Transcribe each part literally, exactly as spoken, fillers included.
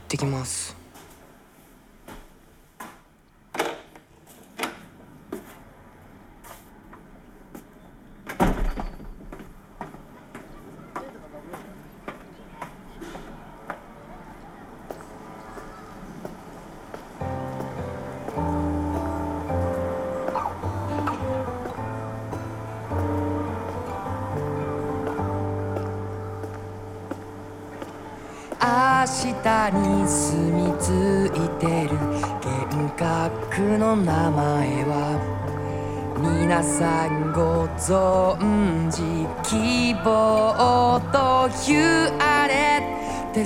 ってきます。明日に住み着いてる幻覚の名前は皆さんご存知、希望というあれです。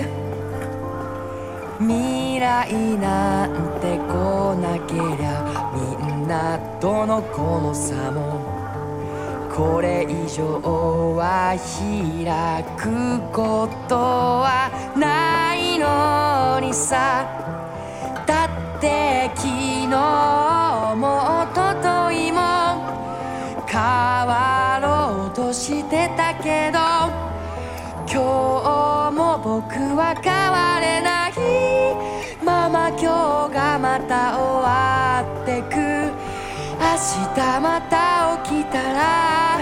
未来なんて来なけりゃみんなとのこの差もこれ以上は開くことはないのにさ。だって昨日も一昨日も変わろうとしてたけど今日も僕は変われないまま今日がまた終わってく。明日また起きたら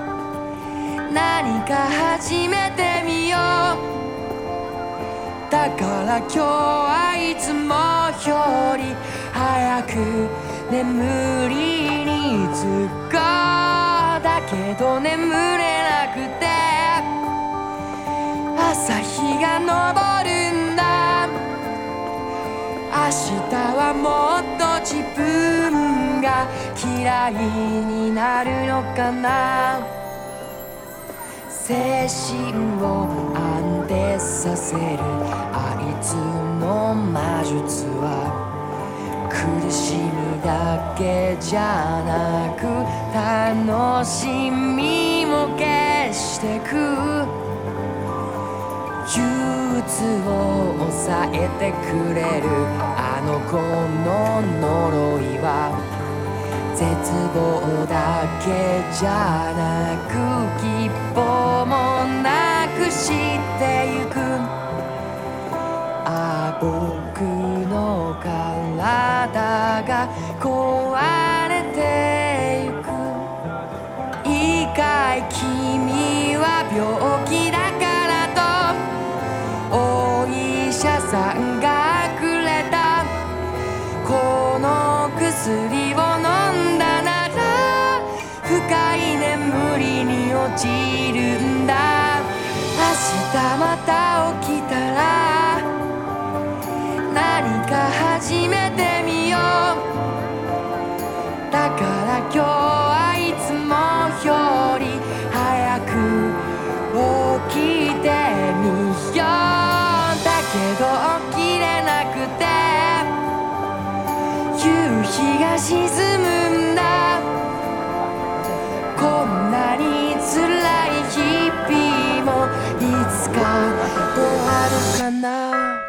何か始めてみよう。だから今日はいつもより早く眠りにつこう。だけど眠れなくて朝日が昇るんだ。明日はもっと自分が嫌いになるのかな。精神を安定させるあいつの魔術は苦しみだけじゃなく楽しみも消してく。憂鬱を抑えてくれるあの子の呪いは絶望だけじゃなく希望もなくしてゆく。ああ僕の体が壊れてゆく。いいかい君は病気だからとお医者さんがくれたこの薬を飲んだなら深い眠りに落ちるんだ。明日また起きたら何か始めてみよう。だから今日はいつもより早く起きてみよう。だけど起きれなくて夕日が沈むんだ。こんなに辛い日々もいつか終わるかな。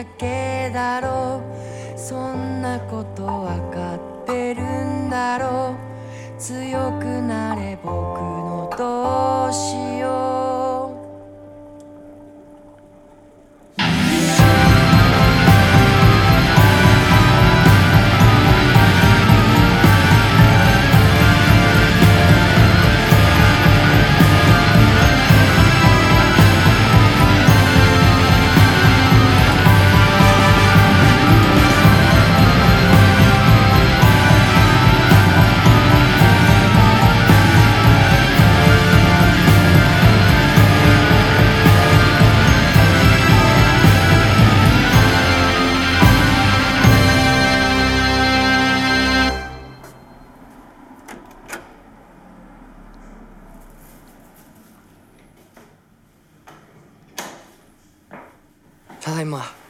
だけだろう、そんなことわかってるんだろう、強くなれ僕のどうしよう。ただいま。